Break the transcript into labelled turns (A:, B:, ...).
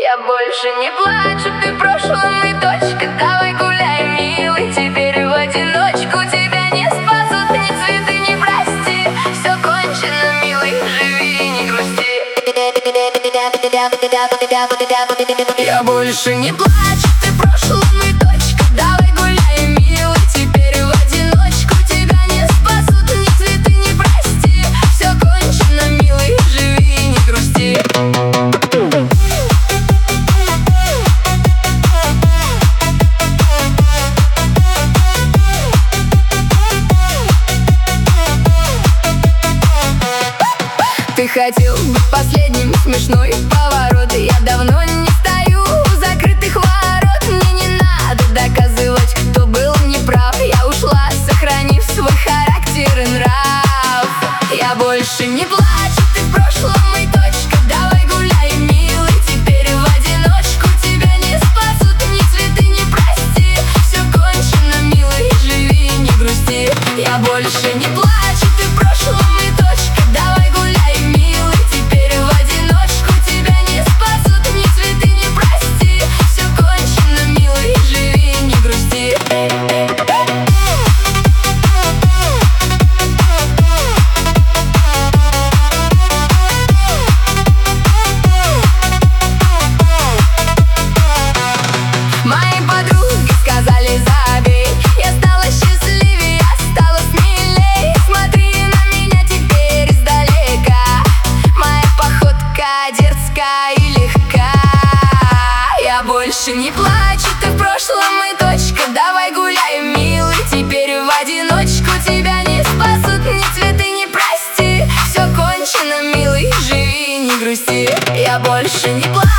A: Я больше не плачу, ты в прошлом и точка. Давай гуляй, милый, теперь в одиночку. Тебя не спасут ни цветы, ни прости. Все кончено, милый, живи и не грусти. Я больше не плачу, ты в прошлом и точка. Давай гуляй, милый, теперь в одиночку. Тебя не спасут ни цветы, ни прости. Все кончено, милый, живи и не грусти. Ты хотел быть последним, смешной поворот. Я давно не стою у закрытых ворот. Мне не надо доказывать, кто был неправ. Я ушла, сохранив свой характер и нрав. Я больше не плачу, ты в прошлом и точка. Давай гуляй, милый, теперь в одиночку. Тебя не спасут ни цветы, ни прости. Все кончено, милый, живи и не грусти. Я больше не плачу, ты в прошлом и точка. Давай гуляй, милый, теперь в одиночку. Тебя не спасут ни цветы, ни прости. Все кончено, милый, живи и не грусти. Мои подруги сказали: забей. Я стала счастливее, я стала смелей. Смотри на меня теперь издалека. Моя походка дерзкая и легка. Я больше не плачу, ты в прошлом и точка. Давай гуляй, милый, теперь в одиночку. Тебя не спасут ни цветы, ни прости. Все кончено, милый, живи и не грусти. Я больше не плачу.